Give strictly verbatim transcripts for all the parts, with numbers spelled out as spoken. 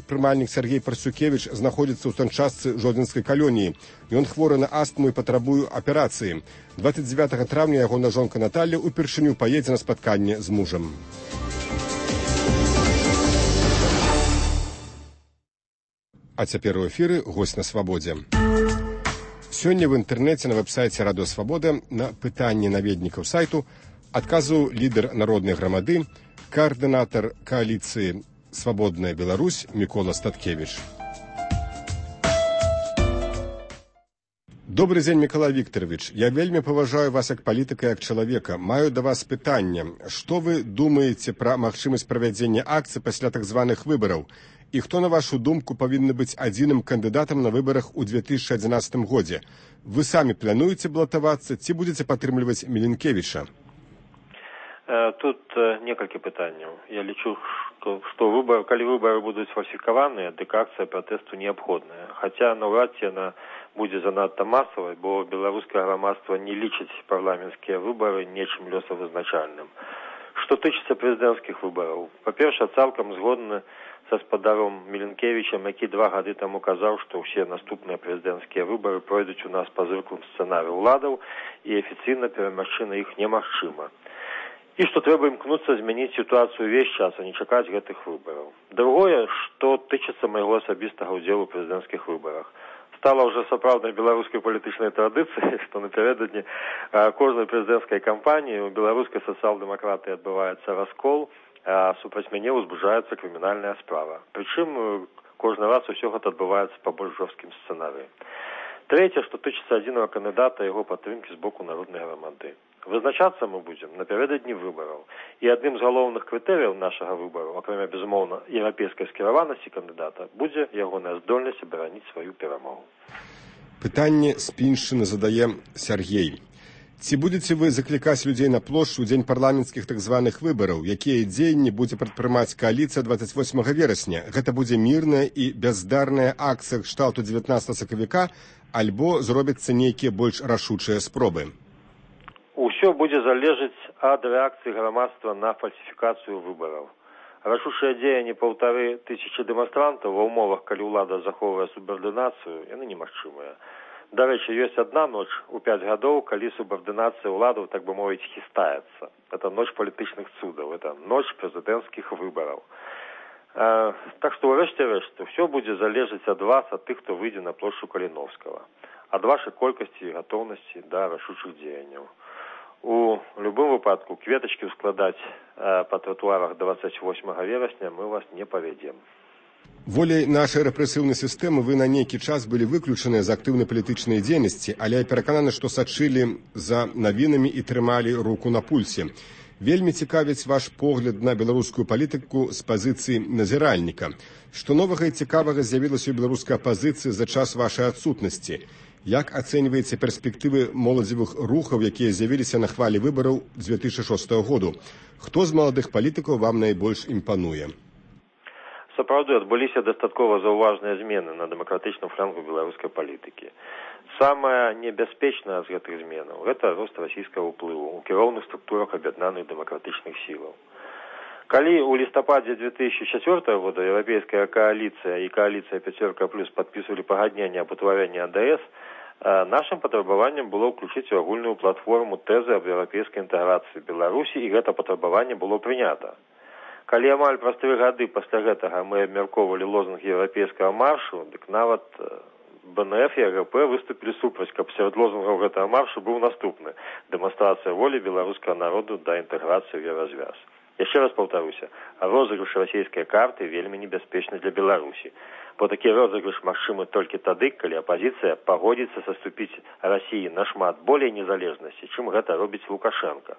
прадпрымальнік Сергей Парсюкевич знаходзіцца ў санчастцы Жодзінскай калоніі. Ён хворы на астму і патрабуе аперацыі. дваццаць дзевятага траўня ягона жонка Наталля упершыню паедзе на спатканне з мужам. А цяпер у эфіры госць на свабодзе. Сёння в інтэрнэце на вэб-сайце Радыё Свабода на пытанне наведнікаў сайту адказваў лідар народнай грамады, координатор коалиции «Свободная Беларусь» Микола Статкевич. Добрый день, Микола Викторович. Я вельми поважаю вас как политика и как человека. Маю до вас питание. Что вы думаете про магчымасць правядзення акций после так званых выборов? И кто, на вашу думку, повинен быть одним кандидатом на выборах у две тысячи одиннадцатом году? Вы сами плануете балотоваться, ці будете падтрымліваць Меленкевича? Тут некалькі пытанняў. Я лічу, што, што выбор, калі выборы будуць сфальсіфікаваныя, дык акцыя пратэсту неабходная. Хаця наўрад ці яна будзе занадта масавай, бо беларускае грамадства не лічыць парламенцкія выборы нечым лёсавызначальным. Што тычыцца прэзідэнцкіх выбораў, па-першае, цалкам згодны са спадаром Меленкевічам, які два гады таму казаў, што ўсе наступныя прэзідэнцкія выборы пройдуць у нас па звыклым сцэнарыю ўладаў і афіцыйна перамагчы на іх немагчыма. І што трэба імкнуцца змяніць сітуацыю ўвесь час, а не чакаць гэтых выбараў. Другое, што тычыцца майго асабістага ўдзелу ў прэзідэнцкіх выбарах. Стала ўжо сапраўднай беларускай палітычнай традыцыяй, што напярэдадні кожнай прэзідэнцкай кампаніі у беларускай сацыял-дэмакратыі адбываецца раскол, а супраць мяне ўзбужаецца крымінальная справа. Прычым кожны раз усё гэта адбываецца па больш жорсткім сцэнарыі. Трэцяе, што тычыцца адзінага кандыдата і яго падтрымкі з боку народнай грамады. Вызначацца мы будзем напярэдадні выбараў. І адным з галоўных крытэрыяў нашага выбару, акрамя, безумоўна, еўрапейскай скіраванасці кандыдата, будзе ягоная здольнасць абараніць сваю перамогу. Пытанне з Піншчыны задае Сергей. Ці будзеце вы заклікаць людзей на плошчу ў дзень парламенцкіх так званых выбараў? Якія дзеянні будзе прадпрымаць кааліцыя дваццаць восьмага верасня? Гэта будзе мірная і бяздарная акцыя кшталту дзевятнаццатага сакавіка, альбо зробяцца нейкія больш рашучыя спробы? Усё будзе залежаць ад рэакцыі грамадства на фальсіфікацыю выбараў. Рашучыя дзеянні паўтары тысячы дэманстрантаў ва ўмовах, калі ўлада захоўвае субардынацыю, яны немагчымыя. Дарэчы, ёсць адна ноч у пяць гадоў, калі субардынацыя ўладаў, так бы мовіць, хістаецца. Это ноч палітычных цудаў, это ноч прэзідэнцкіх выбараў. Э, так што, ўрэшце рэшт, усё будзе залежаць ад вас, ад тых, хто выйдзе на плошчу Каліновскага, ад вашай колькасці і гатоўнасці да рашучых дзеянняў. У любым выпадку кветачкі ўскладаць э, па тратуарах дваццаць восьмага верасня мы вас не павядзем. Воляй нашай рэпрэсіўнай сістэмы вы на нейкі час былі выключаныя з актыўнай палітычнай дзейнасці, але я перакананы, што сачылі за навінамі і трымалі руку на пульсе. Вельмі цікавіць ваш погляд на беларускую палітыку з пазіцыі назіральніка. Што новага і цікавага з'явілася ў беларускай апазіцыі за час вашай адсутнасці? Як ацэньваеце перспектывы моладзевых рухаў, якія з'явіліся на хвалі выбараў две тысячи шостага году? Хто з маладых палітыкаў вам найбольш імпануе? Сапраўды адбыліся дастаткова заўважныя змены на дэмакратычным флангу беларускай палітыкі. Самае небяспечнае з гэтых зменаў – гэта рост расійскага ўплыву ў кіроўных структурах аб'яднаных дэмакратычных сілаў. Калі ў лістападзе две тысячи чацвёртага года еўрапейская коаліцыя і коаліцыя пяцёрка плюс падпісвалі пагадненне аб утварэнні А Д С, нашым патрабаваннем было ўключыць у агульную платформу тэзы аб еўрапейскай інтэграцыі Беларусі, і гэта патрабаванне было прынята. Калі амаль праз тры гады пасля гэтага мы абмяркоўвалі лозунг еўрапейскага маршу, дык нават Б Н Ф і А Г П выступілі супраць, каб сярод лозунгаў гэтага маршу быў наступны – дэманстрацыя волі беларускага народу да інтэграцыі ў еўразвяз. Яшчэ раз паўтаруся, розыгрыш расійскай карты вельмі небяспечны для Беларусі, бо такі розыгрыш магчымы толькі тады, калі апазіцыя пагодзіцца саступіць Расіі нашмат болей незалежнасці, чым гэта робіць Лукашенко.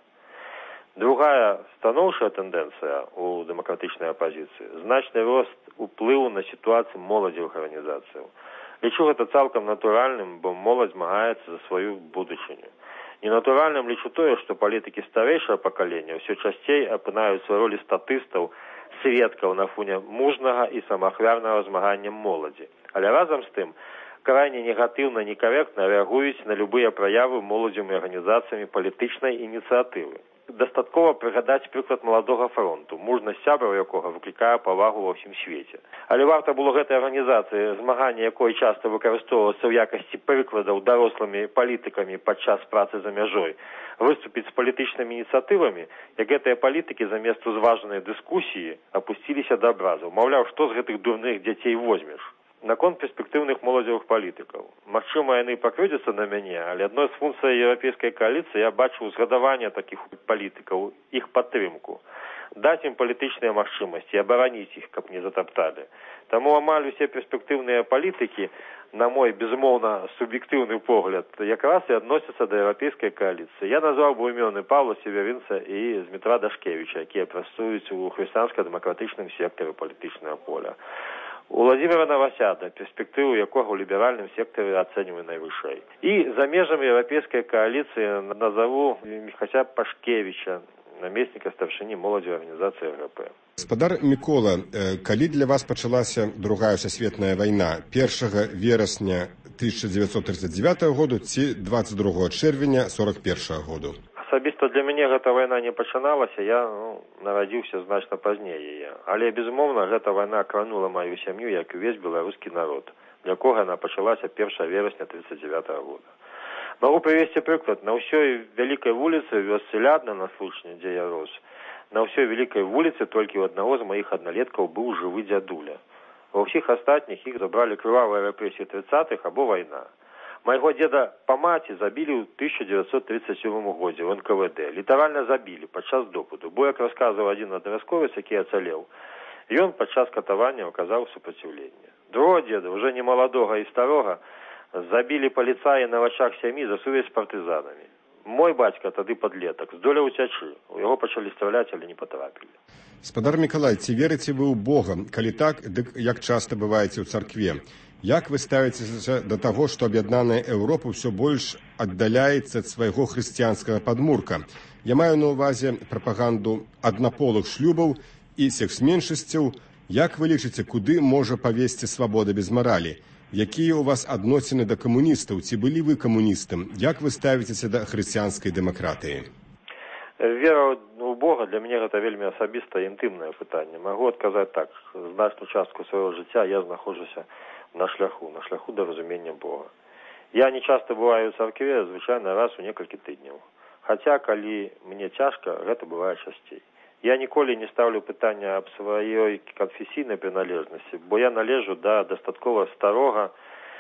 Другая станоўчая тэндэнцыя ў дэмакратычнай апазіцыі – значны рост уплыву на сітуацыю моладзевых арганізацыяў. Лічу гэта цалкам натуральным, бо моладзь змагаецца за сваю будучыню. Ненатуральным лічу тое, што палітыкі старэйшага пакалення ўсё часцей апынаюцца ў ролі статыстаў, сведкаў на фоне мужнага і самаахвярнага змагання моладзі. Але разам з тым, крайне негатыўна, некарэктна рэагуюць на любыя праявы моладзевымі арганізацыямі палітычнай ініцыятывы. Дастаткова прыгадаць прыклад маладога фронту, мужнасць сябраў якога выклікае павагу ва ўсім свеце. Але варта было гэтай арганізацыі, змагання якой часта выкарыстоўвацца ў якасці прыкладаў дарослымі палітыкамі падчас працы за мяжой, выступіць з палітычнымі ініцыятывамі, як гэтыя палітыкі замест узважанай дыскусіі апусціліся да абразаў. Маўляў, што з гэтых дурных дзяцей возьмеш? Наконт перспектыўных моладзевых палітыкаў. Магчыма, яны пакрыўдзяцца на мяне, але адной з функцый еўрапейскай кааліцыі я бачу узгадаванне такіх палітыкаў, іх падтрымку. Даць ім палітычныя магчымасці, абараніць іх, каб не затапталі. Таму амаль усе перспектыўныя палітыкі, на мой, безумоўна, суб'ектыўны погляд, якраз і адносяцца да еўрапейскай кааліцыі. Я назваў бы імёны Паўла Северынца і Змітра Дашкевіча, якія працуюць у хрысціянска-дэмакратычным сектары палітычнага поля. У Владимира Новосяда, перспектыву якога ў ліберальным сектары ацэньваю найвышэй. І за межамі еўрапейскай кааліцыі назову Міхася Пашкевіча, намесніка старшыні моладзевай арганізацыі эр пэ. Гаспадар Мікола, калі для вас пачалася другая сусветная вайна? першага верасня тысяча дзевяцьсот тридцать девятого году ці двадцать другого чэрвеня сорок першага году? Асабіста для мяне гэта вайна не пачыналася, я ну, нарадзіўся значна пазней яе. Але, безумоўна, гэта вайна кранула маю сям'ю, як і увесь беларускі народ, для кога яна пачалася першага верасня тридцать девятого года. Магу прывесці прыклад. На ўсёй вялікай вуліцы ў вёсцы Лядна, на Случні, дзе я рос, на ўсёй вялікай вуліцы толькі ў аднаго з маіх адналеткаў быў жывы дзядуля. Ва ўсіх астатніх іх забралі крывавыя рэпрэсіі тридцатых або вайна. Майго деда па маці забілі ў тысяча дзевяцьсот тридцать седьмым годзе ў эн ка вэ дэ. Літаральна забілі падчас допыту. Бо, як расказваў адзін адразковец, які ацалеў, ён падчас катавання аказаў супраціўленне. Другого деда, уже не маладога і старога, забілі паліцаі на вачах сям'і за сувязь з партызанамі. Мой бацька, тады падлетак, здолеў уцячы. У яго пачалі страляць, але не патрапілі. Гаспадар Мікалай, ці верыце вы ў Бога? Калі так, дык як часта бываеце ў царкве? Як вы ставіцеся да таго, што аб'яднаная Еўропа ўсё больш аддаляецца ад свайго хрысціянскага падмурка? Я маю на ўвазе прапаганду аднаполых шлюбаў і секс-меншасцяў. Як вы лічыце, куды можа павесці свабода без маралі? Якія ў вас адносіны да камуністаў? Ці былі вы камуністам? Як вы ставіцеся да хрысціянскай дэмакратыі? Вера ў Бога для мяне гэта вельмі асабістае інтымнае пытанне. Магу адказаць так. Значную частку свайго жыцця я знаходжуся на шляху, на шляху да разумення Бога. Я не часта бываю ў царкве, звычайна раз у некалькі тыдняў. Хаця, калі мне цяжка, гэта бывае часцей. Я ніколі не ставлю пытання аб сваёй канфесійнай прыналежнасці, бо я належу да дастаткова старога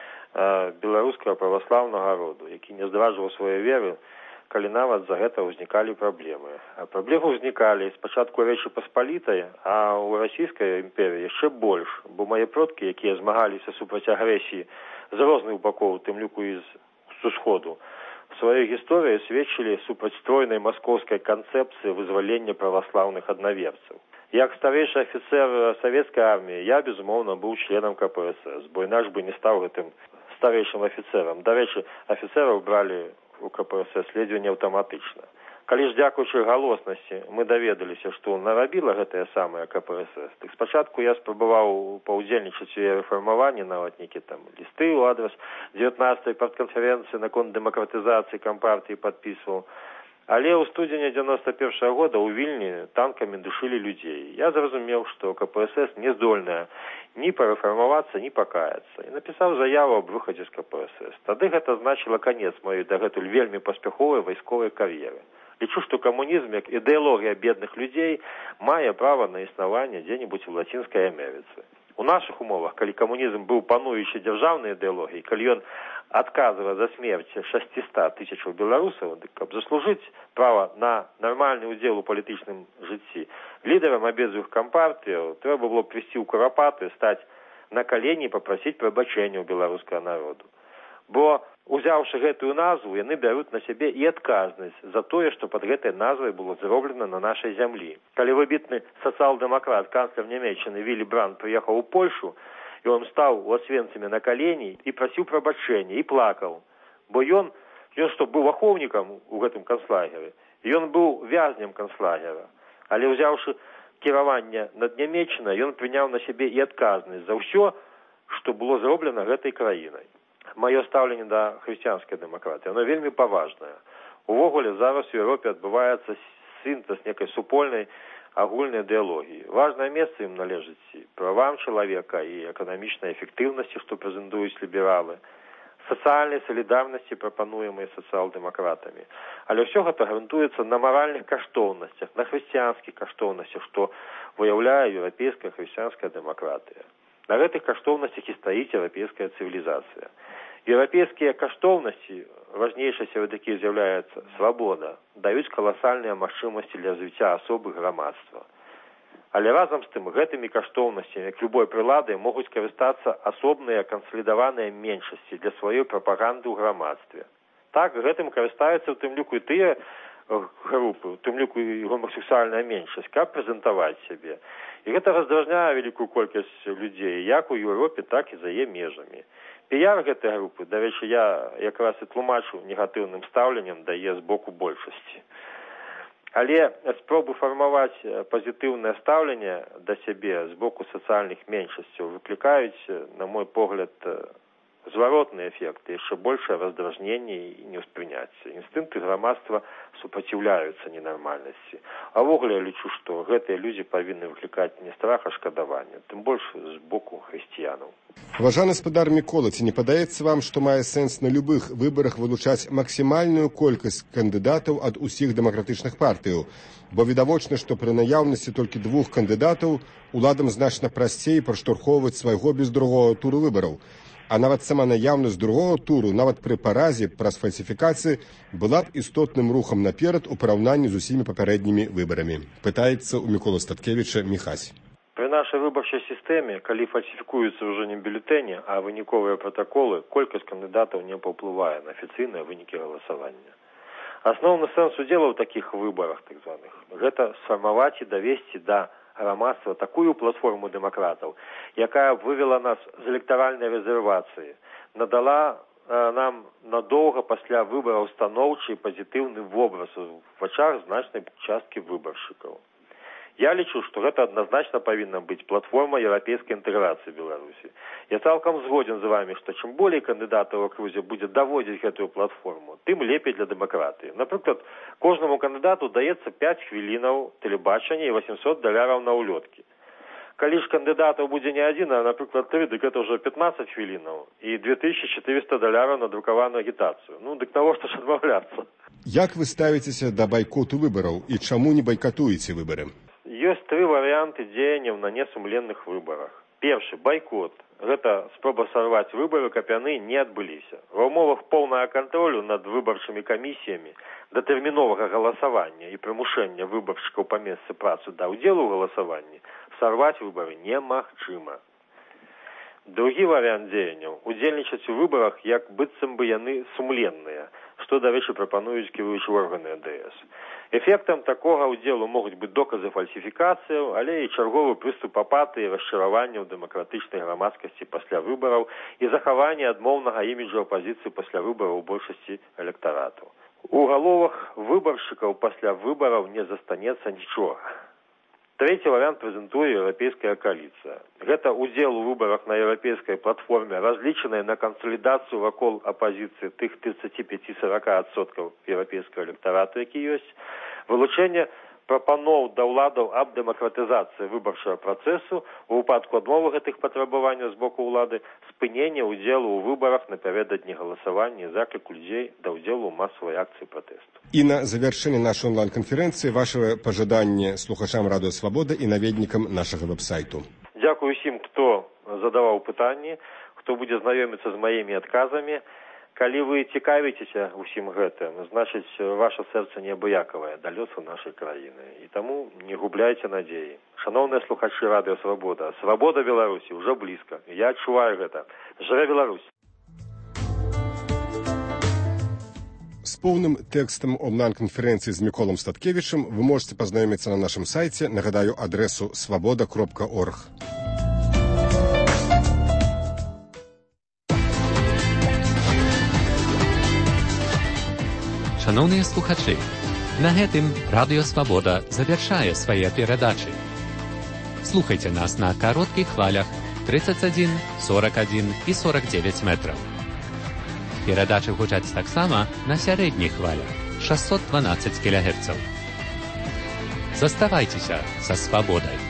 э, беларускага праваслаўнага роду, які не здраджваў свае веры, калі нават за гэта ўзнікалі праблемы. А праблемы ўзнікалі спачатку Рэчы Паспалітай, а ў расійскай імперыі яшчэ больш, бо мае продкі, якія змагаліся супраць агрэсіі з розных бакоў, тым ліку і з усходу, в сваёй гісторыі сведчылі супраць стройнай маскоўскай канцэпцыі вызвалення праваслаўных аднаверцаў. Як старэйшы афіцэр савецкай арміі, я, безумоўна, быў членам ка пэ эс эс, бо інакш бы не стаў гэтым старэйшым афіцэрам. Дарэчы, афіцэраў бралі у ка пэ эс эс ледзьве не аўтаматычна. Калі ж дзякуючы галоснасці мы даведаліся, што нарабіла гэтая самая ка пэ эс эс, так спачатку я спрабаваў паўдзельнічаць у яе рэфармаванні, нават нейкі там лісты ў адрас дзевятнаццатай партканферэнцыі наконт дэмакратызацыі кампартыі падпісваў. Але ў студзені дзевяносто першага года ў Вільні танкамі душылі людзей. Я зразумеў, што ка пэ эс эс не здольная ні парэфармавацца, ні пакаяцца. І напісаў заяву аб выхадзе з ка пэ эс эс. Тады гэта значыла канец маёй дагэтуль вельмі паспяховай вайсковай кар'еры. Лічу, што камунізм, як ідэалогія бедных людзей, мае права на існаванне дзе-небудзь у лацінскай Амерыцы. У нашых умовах, калі камунізм быў пануючай дзяржаўнай ідэалогіяй, калі ён адказвае за смерць шасцісот тысячаў беларусаў, каб заслужыць права на нармальны ўдзел у палітычным жыцці, лідарам абедзвюх кампартыяў трэба было прыйсці ў Курапаты, стаць на калені і папрасіць прабачэння ў беларускага народу. Бо, узяўшы гэтую назву, яны бяруць на сябе і адказнасць за тое, што пад гэтай назвай было зроблена на нашай зямлі. Калі выбітны сацыял-дэмакрат, канцлер Нямецчыны Вілі Брандт прыехаў у Польшу, і он стаў у Асвенцыме на калені і прасіў прабачэння, і плакаў. Бо ён, ён што, быў ахоўнікам у гэтым канцлагеры, ён быў вязнем канцлагера. Але ўзяўшы кіраванне над Нямецчынай, ён прыняў на сябе і адказнасць за ўсё, што было зроблена гэтай краінай. Маё стаўленне да хрысціянскай дэмакратыі, оно вельмі паважнае. Увогуле, зараз у Еўропе адбываецца синтез некой супольной агульной идеологии. Важное место им належит правам человека и экономичной эффективности, что презентуют либералы, социальной солидарности, пропонуемой социал-демократами. Але все это грунтуется на моральных каштовностях, на христианских каштовностях, что выявляет европейская христианская демократия. На этих каштовностях и стоит европейская цивилизация. Европейские каштовности, важнейшие среди таких является свобода, дают колоссальные мощности для развития особых громадства. Але разом з тим, гэтымі каштоўнасцямі, як любой прыладай, могуць карыстацца асобныя кансалідаваныя меншасці для сваёй прапаганды ў грамадстве. Так, гэтым карыстаюцца ў тым ліку і тыя групы, у тым ліку і гомасексуальная меншасць, каб прэзентаваць сябе. І гэта раздражняе вялікую колькасць людзей, як у Еўропе, так і за яе межамі. Піяр гэтай групы, да рэчы, я якраз і тлумачу негатыўным стаўленнем дае з боку большасці. Але спробы фармаваць пазітыўнае стаўленне да сябе з боку сацыяльных меншасцяў выклікаюць, на мой погляд, зваротны эфект, яшчэ большае раздражненне і неўспрыняцце. Інстынкты грамадства супраціўляюцца ненармальнасці. А ввогуле я лічу, што гэтыя людзі павінны выклікаць не страх, а шкадаванне, тым больш з боку хрысціянаў. Уважаемый спадар Мікола, ці не падаецца вам, што мае сэнс на любых выбарах вылучаць максімальную колькасць кандыдатаў ад усіх дэмакратычных партыяў? Бо відавочна, што пры наяўнасці толькі двух кандыдатаў уладам значна прасцей праштурхоўваць свайго без другого туру выбараў. А нават сама наяўнасць другого туру, нават пры паразе праз фальсіфікацыі, была б істотным рухам наперад у параўнанні з усімі папярэднімі выбарамі. Пытаецца ў Міколы Статкевіча Міхась. При нашей выборчей системе, калі фальсификуются уже не бюллетени, а выніковыя протоколы, колькасць кандидатов не паўплывае на афіцыйныя вынікі галасавання. Асноўны сэнс удзела ў такіх выборах, так званых, гэта сфармаваць і давесці да грамадства такую платформу дэмакратаў, якая вывела нас з электаральнай рэзервацыі, надала э, нам надоўга пасля выбараў станоўчы і пазітыўны вобраз у вачах значнай часткі выбаршчыкаў. Я лічу, што гэта адназначна павінна быць платформа еўрапейскай інтэграцыі Беларусі. Я цалкам згодзін з вами, што чым болей кандыдатаў у акрузе будзе даводзіць гэтую платформу, тым лепей для дэмакратыі. Напрыклад, кожнаму кандыдату даецца пяць хвілінаў тэлебачання і восемьсот даляраў на ўлёткі. Калі ж кандыдатаў будзе не адзін, а, напрыклад, тры, дык гэта ўжо пятнаццаць хвілінаў і две тысячи четыреста даляраў на друкаваную агітацыю. Ну, дык навошта ж адмаўляцца? Як вы ставіцеся да байкоту выбараў і чаму не байкатуеце выбары? Ёсць тры варыянты дзеянняў на несумленных выбарах. Першы – байкот. Гэта спроба сарваць выбары, каб яны не адбыліся. Ва ўмовах поўнага кантролю над выбарчымі камісіямі, датэрміновага галасавання і прымушэння выбаршчыкаў па месцы працы да ўдзелу ў галасаванні сарваць выбары немагчыма. Другі варыянт дзеянняў – удзельнічаць у выбарах, як быццам бы яны сумленныя, што, дарэчы, прапануюць кіруючыя органы эн дэ эс. Эфектам такога ўдзелу могуць быць доказы фальсіфікацыяў, але і чарговы прыступ апатыі і расчаравання ў дэмакратычнай грамадскасці пасля выбараў і захаванне адмоўнага іміджу апазіцыі пасля выбараў у большасці электаратаў. У галовах выбаршчыкаў пасля выбараў не застанецца нічога. Трэці варыянт прэзентуе еўрапейская коаліцыя. Гэта ўдзел у выбарах на еўрапейскай платформе, разлічанай на кансалідацыю вакол апазіцыі тых тридцать пять - сорок адсоткаў еўрапейскага электарату, які ёсць, вылучэнне прапаноў да ўладаў аб дэмакратызацыі выбарчага працэсу, у выпадку адмовы гэтых патрабаванняў з боку ўлады, спынення ўдзелу ў выбарах напярэдадні галасавання і заклік людзей да ўдзелу ў масавай акцыі пратэсту. І на завершэнне нашай онлайн-канферэнцыі ваше пажаданне слухачам Радыё Свабода і наведнікам нашага вэб-сайту. Дзякую усім, хто задаваў пытанні, хто будзе знаёміцца з маімі адказамі. Калі вы цікавіцеся ўсім гэтым, значыць, ваша сэрца неабыякавае да лёсу нашай краіны. І таму не губляйце надзеі. Шаноўныя слухачы Радыё Свабода, свабода Беларусі ўжо блізка. Я адчуваю гэта. Жыве Беларусь! З поўным тэкстам онлайн-канферэнцыі з Міколам Статкевічам вы можете пазнаёміцца на нашым сайце, нагадаю, адресу свабода кропка орг. Шановныя слухачы, на гэтым Радыё Свабода завяршае свае перадачы. Слухайце нас на кароткіх хвалях тридцать один, сорок один і сорок девять метраў. Перадачы гучаць таксама на сярэдніх хвалях шестьсот двенадцать кілогерцаў. Заставайцеся са свабодай.